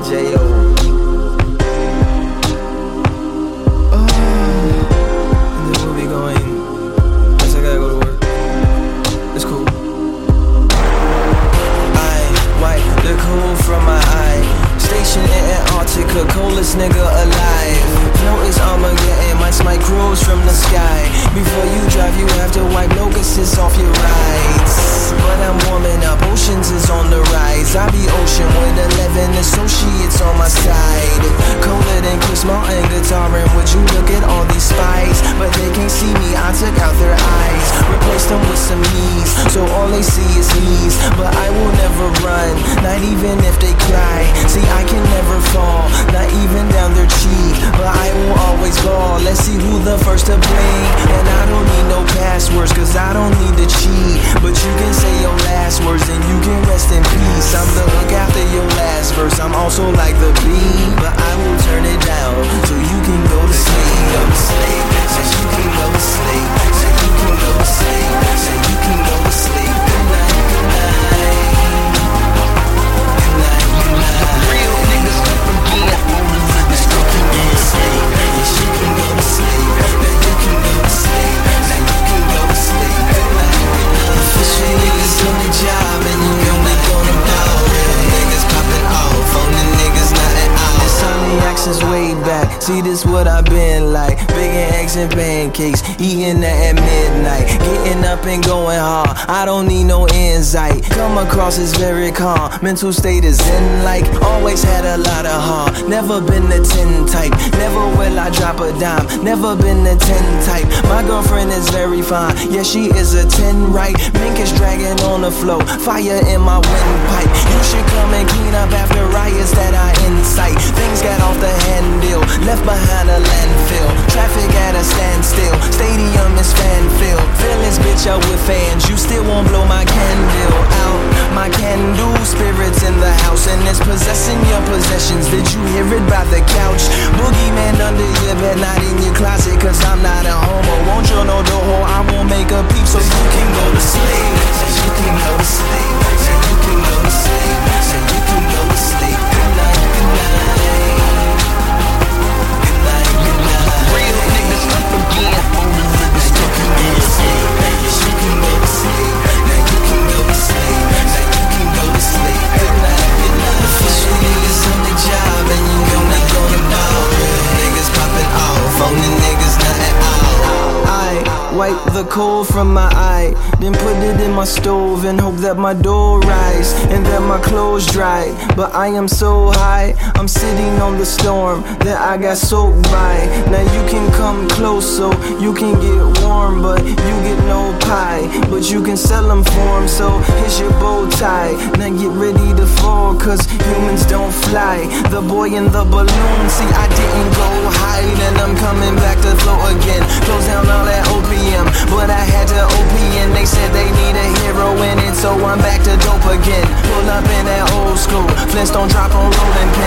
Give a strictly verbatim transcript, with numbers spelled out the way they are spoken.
J O the coldest nigga alive. Notice Armageddon, my smite cruise from the sky. Before you drive, you have to wipe locusts off your rides. But I'm warming up, oceans is on the rise. I be ocean with eleven associates on my side. Colder than Chris Martin guitaring. Would you look at all these spies? But they can't see me, I took out their eyes. Replaced them with some knees, so all they see is knees. But I will never run, not even if they cry. See, I can never fall, not even down their cheek. But I will always ball, let's see who the first to blink. And I don't need no passwords, cause I don't need to cheat. But you can say your last words and you can rest in peace. I'm the hook after your last verse, I'm also like the beat. But I will turn it down, so you can go to sleep. Go to sleep, so you can go to sleep. So you can go to sleep, so you can go to sleep. Good night, good night. Good night, good night. Real niggas up again. Now you can go to sleep. Yes, you can go to sleep. Now you can go to sleep. Now you can go to sleep. Good night, good night. Official niggas on the job and you know we gonna ball. Real niggas popping off on the niggas not at all. Insomniacs is way back. See, this what I been like. Bacon, eggs, and pancakes. Eating that at midnight. Getting up and going hard. I don't need no insight. Come across as very calm. Mental state is in like. Always had a lot of heart. Never been the ten type. Never will I drop a dime. Never been the ten type. My girlfriend is very fine. Yeah, she is a ten right. Mink is dragging on the floor. Fire in my windpipe. You should come and clean up after riots that I incite. Things got off the handle. Left behind a landfill. Traffic at a standstill. Stadium is fan-filled. Fill this bitch up with fans. You still won't blow my candle out. My candle spirits in the house, and it's possessing your possessions. Did you hear it by the couch? Boogeyman under your bed, not in your closet, cause I'm not a homo. Won't you know the whole I won't make a peep, so you can go to sleep. So you can go to sleep. So you can go to sleep. So you can go to sleep. Good night, good night. Good night, good night. Real niggas up again. Only niggas you can go to sleep. Yes, you can go to sleep. Now you can go to sleep. Now you can go to sleep. Good night, good night. Official niggas on the job and you know they gonna ball. Real niggas popping off on the niggas not at all. I wipe the cold from my eye, then put it in my stove and hope that my dough rise and that my clothes dry. But I am so high, I'm sitting on the storm that I got soaked by. Now you can come close so you can get warm, but you get no pie. But you can sell them for 'em, so here's your bow tie. Now get ready to fall, cause humans don't fly. The boy in the balloon, see I didn't go hide, and I'm coming back to flow again. Close down all that O P M, but I had to O P and they said they need a hero in it, so I'm back to dope again. Pull up in that old school, Flintstone drop on rolling pin.